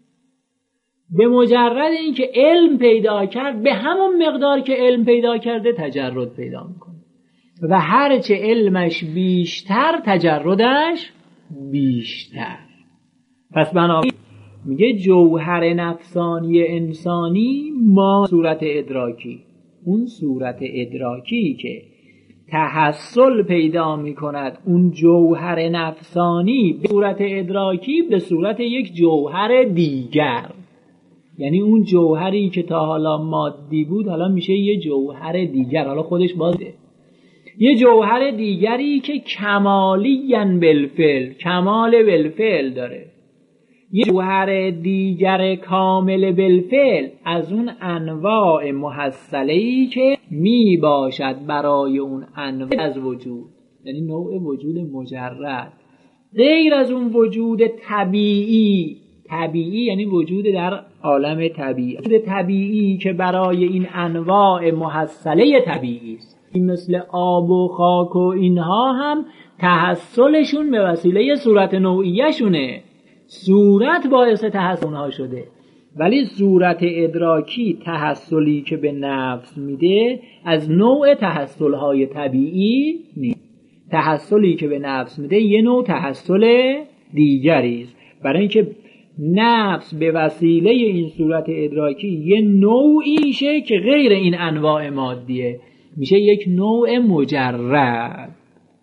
به مجرد اینکه علم پیدا کرد، به همون مقدار که علم پیدا کرده تجرد پیدا میکنه و هرچه علمش بیشتر تجردش بیشتر. پس بنابراین میگه جوهر نفسانی انسانی ما صورت ادراکی، اون صورت ادراکی که تحصل پیدا میکند اون جوهر نفسانی به صورت ادراکی به صورت یک جوهر دیگر، یعنی اون جوهری که تا حالا مادی بود حالا میشه یه جوهر دیگر، حالا خودش بازه یه جوهر دیگری که کمالیاً بالفعل، کمال بالفعل داره. یه جوهر دیگر کامل بالفعل از اون انواع محصله‌ای که می باشد برای اون انواع از وجود، یعنی نوع وجود مجرد، غیر از اون وجود طبیعی. طبیعی یعنی وجود در عالم طبیعی، وجود طبیعی که برای این انواع محصله طبیعی است. این مثل آب و خاک و اینها هم تحصلشون به وسیله صورت نوعیه شونه، صورت باعث تحصل اونها شده. ولی صورت ادراکی تحصلی که به نفس میده از نوع تحصلهای طبیعی نیست. تحصلی که به نفس میده یه نوع تحصل دیگری است، برای اینکه نفس به وسیله این صورت ادراکی یه نوعی میشه که غیر این انواع مادیه، میشه یک نوع مجرد.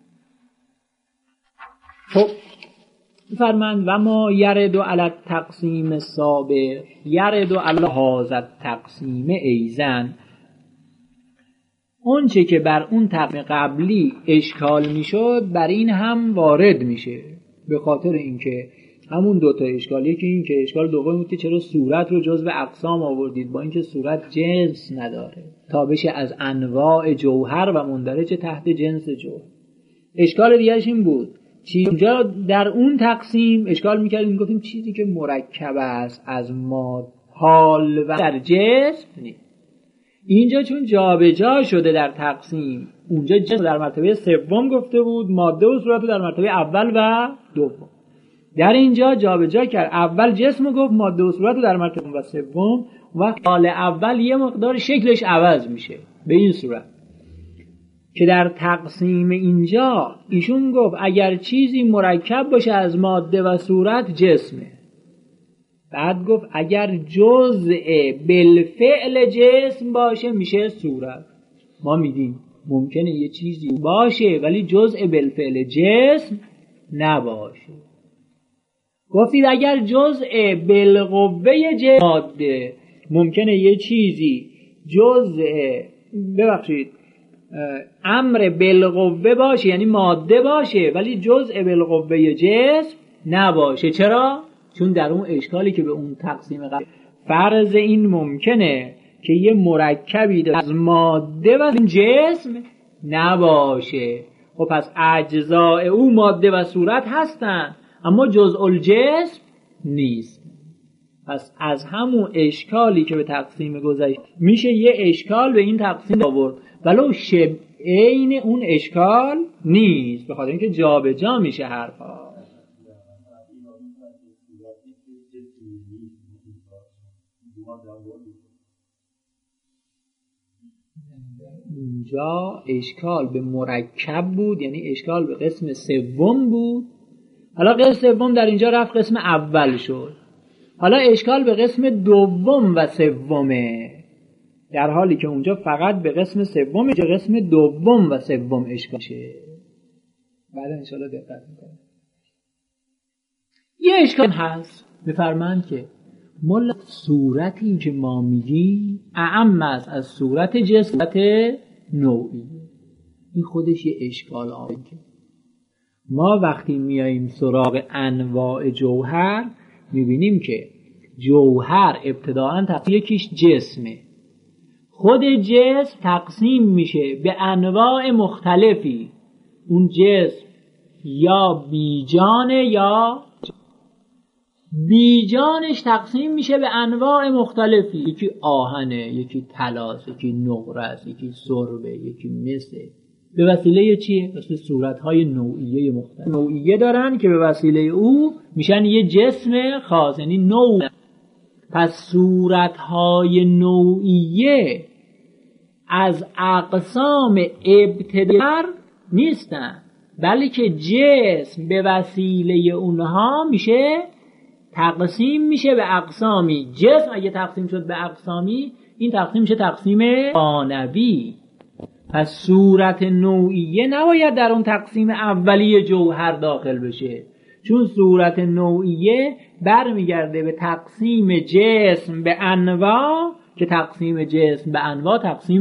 خب فرمند و ما یرد علی تقسیم سابق یرد علی هذا التقسیم ایزن. اون چه که بر اون تقسیم قبلی اشکال میشد بر این هم وارد میشه، به خاطر اینکه همون دوتا اشکال، یکی این که اشکال دوم بود که چرا صورت رو جزو اقسام آوردید با اینکه صورت جنس نداره تا بشه از انواع جوهر و مندرج تحت جنس جوهر. اشکال دیگرش این بود اینجا در اون تقسیم اشکال میکردیم میگفتیم چیزی که مرکب است از ماده حال و در جسم نیست. اینجا چون جابجا شده در تقسیم، اونجا جسم در مرتبه سوم گفته بود، ماده و صورت در مرتبه اول و دوم. در اینجا جابجا کرد، اول جسم گفت، ماده و صورت در مرتبه و سوم، و حال اول یه مقدار شکلش عوض میشه به این صورت که در تقسیم اینجا ایشون گفت اگر چیزی مرکب باشه از ماده و صورت جسمه. بعد گفت اگر جزء بالفعل جسم باشه میشه صورت. ما میدیم ممکنه یه چیزی باشه ولی جزء بالفعل جسم نباشه. گفتید اگر جزء بالقوه جسم ماده، ممکنه یه چیزی امر بالقوه باشه یعنی ماده باشه ولی جزء بالقوه جسم نباشه. چرا؟ چون در اون اشکالی که به اون تقسیم قبل فرض این ممکنه که یه مرکبی از ماده و جسم نباشه. خب پس اجزاء او ماده و صورت هستن اما جزء الجسم نیست. پس از همون اشکالی که به تقسیم گذشت میشه یه اشکال به این تقسیم آورد ولو عین اون اشکال نیست، به خاطر اینکه جابجا میشه حرفا. اونجا اشکال به مرکب بود، یعنی اشکال به قسم سوم بود. حالا قسم سوم در اینجا رفت قسم اول شد. حالا اشکال به قسم دوم و سومه، در حالی که اونجا فقط به قسم سوم، اینجا قسم دوم و سوم اشکال شه. بعد انشاءالله دقت میکنم. یه اشکال هست بفرمایند که ملا صورتی که ما میگیم اعم است از صورت جسم نوعی. این خودش یه اشکال آمده. ما وقتی میاییم سراغ انواع جوهر میبینیم که جوهر ابتداعاً تقسیم یکیش جسمه. خود جسم تقسیم میشه به انواع مختلفی. اون جسم یا بیجانه یا بیجانش تقسیم میشه به انواع مختلفی. یکی آهنه، یکی طلاست، یکی نقره است، یکی سربه، یکی مسه. به وسیله چیه؟ وسیله صورت‌های نوعیه مختلف. نوعیه دارن که به وسیله او میشن یه جسم خاص، یعنی نوع. پس صورت‌های نوعیه از اقسام ابتدار نیستن، بلکه جسم به وسیله اونها میشه تقسیم میشه به اقسامی. جسم اگه تقسیم شد به اقسامی، این تقسیم میشه تقسیم ثانوی. پس صورت نوعیه نباید در اون تقسیم اولی جوهر داخل بشه، چون صورت نوعیه برمیگرده به تقسیم جسم به انواع که تقسیم جسم به انواع تقسیم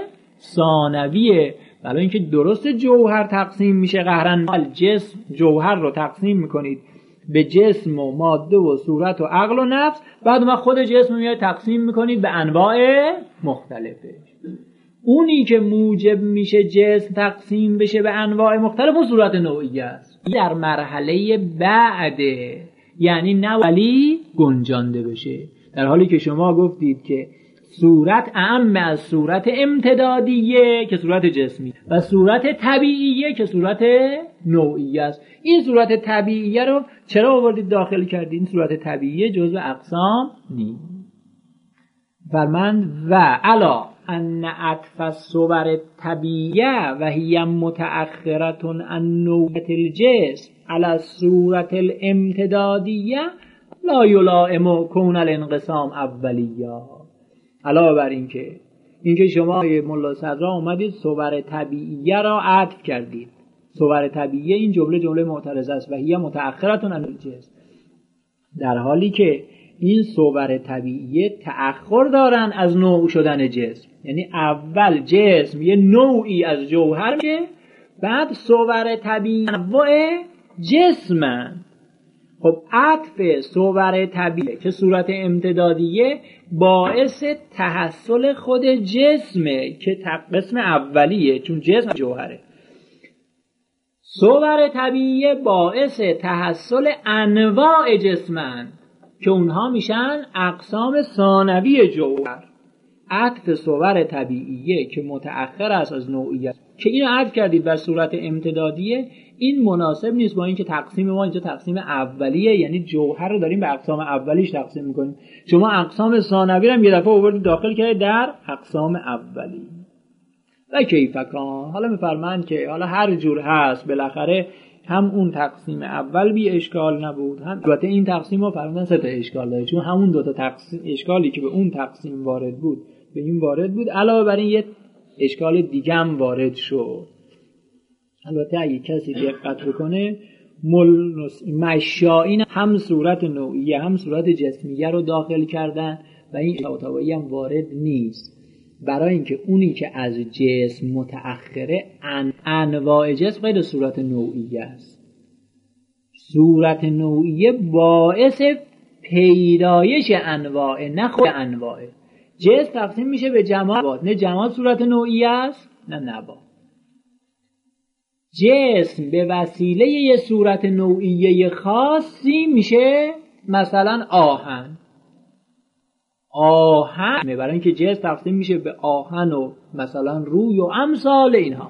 ثانویه. برای اینکه درست جوهر تقسیم میشه قهرن، جسم جوهر رو تقسیم میکنید به جسم و ماده و صورت و عقل و نفس، بعد ما خود جسم میاد تقسیم میکنید به انواع مختلفه. اونی که موجب میشه جسم تقسیم بشه به انواع مختلف و صورت نوعیه است. در مرحله بعده، یعنی نه ولی گنجانده بشه. در حالی که شما گفتید که صورت اعم از صورت امتدادیه که صورت جسمی و صورت طبیعیه که صورت نوعیه است. این صورت طبیعیه رو چرا آوردید داخل کردید؟ این صورت طبیعیه جزو اقسام نیست. فرمند و علا ان عطف الصور الطبیعیه و هی متأخرة عن نوعیت الجسم علی الصورت الامتدادیه لا یلائم کون الانقسام اولیه. علاوه بر اینکه شما ملا صدرا اومدید صور طبیعیه را عطف کردید. صور طبیعیه این جمله معترضه است و هی متأخرة عن الجسم، در حالی که این صور طبیعیه تأخر دارن از نوع شدن جسم. یعنی اول جسم یه نوعی از جوهر میشه، بعد صور طبیعی انواع جسمن. خب عطف صور طبیعی که صورت امتدادیه باعث تحصل خود جسمه که قسم اولیه، چون جسم جوهره. صور طبیعی باعث تحصل انواع جسمن که اونها میشن اقسام ثانوی جوهر. عطف صور طبیعیه که متأخر است از نوعیت که اینو عطف کردید بر صورت امتدادیه، این مناسب نیست با اینکه تقسیم ما اینجا تقسیم اولیه، یعنی جوهر رو داریم به اقسام اولیش تقسیم میکنیم. شما اقسام ثانوی رو هم یه دفعه آوردید داخل کردید در اقسام اولی. و کیف کان، حالا میفرمایند که حالا هر جور هست بالاخره هم اون تقسیم اول بی اشکال نبود، هم البته این تقسیم رو فرمودن 3 تا اشکال داره، چون همون 2 تا تقسیم اشکالی که به اون تقسیم وارد بود به این وارد بود، علاوه بر این یه اشکال دیگه هم وارد شد. البته اگه کسی دقت بکنه مشائین هم صورت نوعیه هم صورت جسمیه رو داخل کردن و این اشتباهی هم وارد نیست، برای اینکه اونی که از جسم متأخره انواع جسم غیر صورت نوعیه است. صورت نوعیه باعث پیدایش انواع، نه خود انواع. جسم تقسیم میشه به جماعات، نه جماعت صورت نوعیه است نه نبات. جسم به وسیله یه صورت نوعیه خاصی میشه مثلا آهن. برای اینکه جسم تقسیم میشه به آهن و مثلا روی و امثال اینها.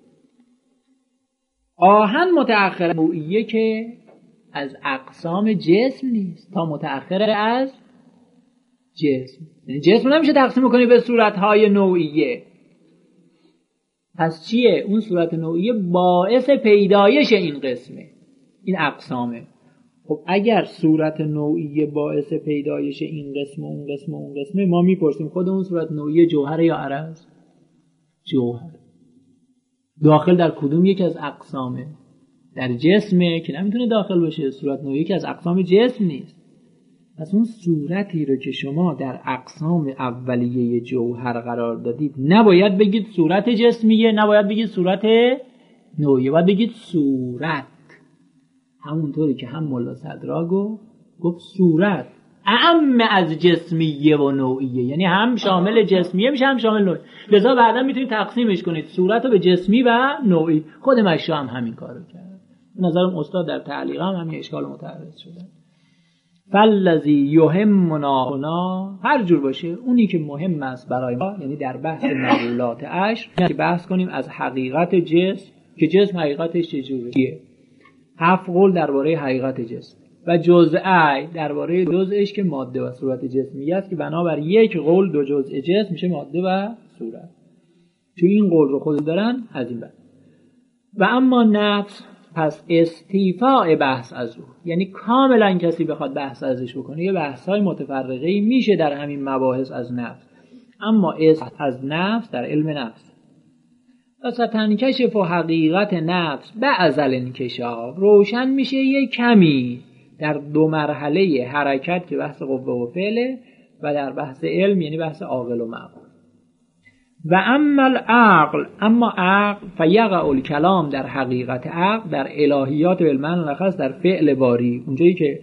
آهن متأخر نوعیه که از اقسام جسم نیست تا متأخر از جسم. یعنی جسم نمیشه تقسیم کنی به صورتهای نوعیه. پس چیه؟ اون صورت نوعیه باعث پیدایش این قسمه، این اقسامه. خب اگر صورت نوعیه باعث پیدایش این قسم و اون قسم و اون قسمه، ما میپرسیم خود اون صورت نوعیه جوهر یا عرض؟ جوهر. داخل در کدوم یک از اقسامه؟ در جسمه که نمیتونه داخل بشه. صورت نوعیه که از اقسام جسم نیست. پس اون صورتی رو که شما در اقسام اولیه جوهر قرار دادید نباید بگید صورت جسمیه، نباید بگید صورت نوعیه، باید بگید صورت. همونطوری که هم مولا صدراگو گفت صورت اعم از جسمیه و نوعیه، یعنی هم شامل جسمیه میشه هم شامل نوعی. لذا بعدا میتونید تقسیمش کنید صورت رو به جسمی و نوعی. خود مشا هم همین کارو کرد. به نظرم استاد در تعلیق هم همین اشکال متعرض شده. فالذی یهمنا هنا، هر جور باشه اونی که مهم است برای ما، یعنی در بحث مقولات عشر که بحث کنیم از حقیقت جسم، که جسم حقیقتش چجوریه. 7 قول درباره حقیقت جسم و جزء درباره جزءش که ماده و صورت جسمی است، که بنابر 1 قول 2 جزء جسم میشه ماده و صورت. چون این قول رو خود دارن از این بعد. و اما نفس، پس استیفاء بحث از او، یعنی کاملا کسی بخواد بحث ازش بکنه یه بحث‌های متفرقه‌ای میشه در همین مباحث از نفس، اما از نفس در علم نفس پس تنکشف و حقیقت نفس بعض الانکشاف، روشن میشه یه کمی در 2 مرحله حرکت که بحث قوه و فعله و در بحث علم یعنی بحث عاقل و معقول. و اما العقل، اما عقل فیقع الکلام در حقیقت عقل در الهیات و علمان لخص در فعل باری، اونجایی که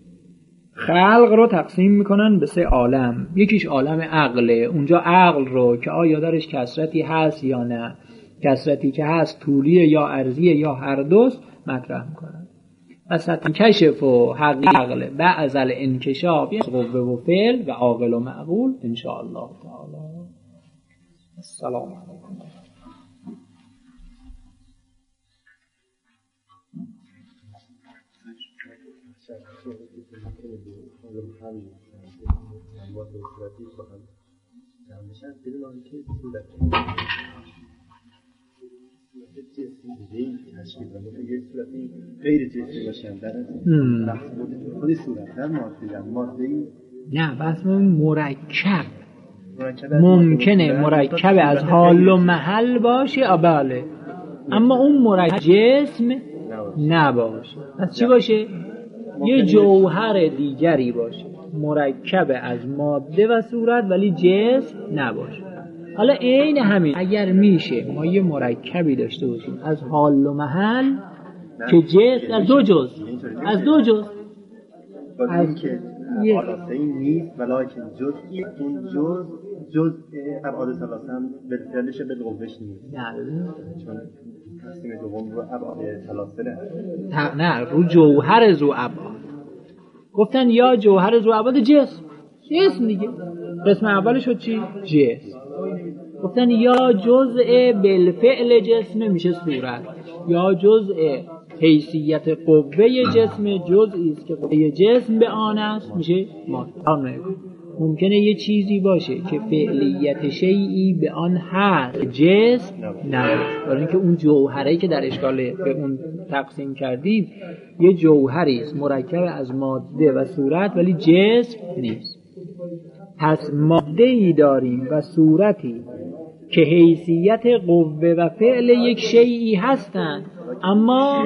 خلق رو تقسیم میکنن به 3 عالم، یکیش عالم عقله، اونجا عقل رو که آیا درش کثرتی هست یا نه، کثرتی که هست طولیه یا عرضیه یا هر دوست مطرح میکنن. پس کشف و حقیقت بعض الانکشاف قوه و فعل و عاقل و معقول ان شاء الله تعالی. السلام علیکم. نه بس مرکب ممکنه مرکب از حال و محل باشه بله، اما اون مرکب جسم نباشه. پس چی باشه؟ یه جوهر دیگری باشه مرکب از ماده و صورت ولی جسم نباشه. حالا عین همین اگر میشه ما یه مرکبی داشته باشیم از حال و محل که جسم از دو جز از که خلاصه این نیست ولیکن جزئی اون جز ابعاد ثلاثه هم بالفعلش بالقوهش نیست. چون تقسیم دوم رو ابعاد ثلاثه نه رو جوهر ذو ابعاد گفتن یا جوهر ذو ابعاد جسم دیگه. قسم اول شد چی؟ جسم. گفتن یا جزء بالفعل جسم میشه صورت، یا جزء حیثیت قوه جسم جزئی است که قوه جسم به آن است میشه ماده. ممکنه یه چیزی باشه که فعلیت شیئی به آن هست جسم نباشه، برای اینکه اون جوهری که در اشکال به اون تقسیم کردیم یه جوهری است مرکب از ماده و صورت ولی جسم نیست. پس ماده ای داریم و صورتی که حیثیت قوه و فعل یک شیئی هستند اما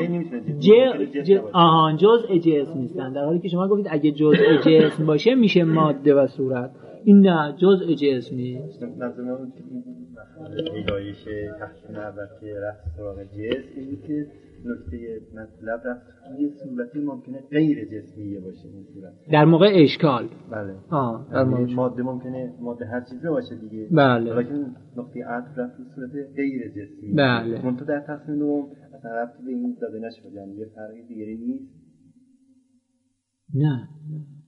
جزء جسم نیستند، در حالی که شما گفتید اگه جزء جسم باشه میشه ماده و صورت. این نه، جزء جسم نیست. نظرم هدایش تحکیم اول که رفت سراغ جسم این که نکته مطلب رفت یه صورتی ممکنه غیر جسمیه باشه این صورت در موقع اشکال. بله. در موقع ماده ممکنه ماده هر چیزی باشه دیگه. بله. ولی نقطه عطف رفت صورت غیر جسمی. بله. منتها در تصمیم دوم اصلا رفت به این داده نشد، یعنی یه فرقی دیگری نیست. نه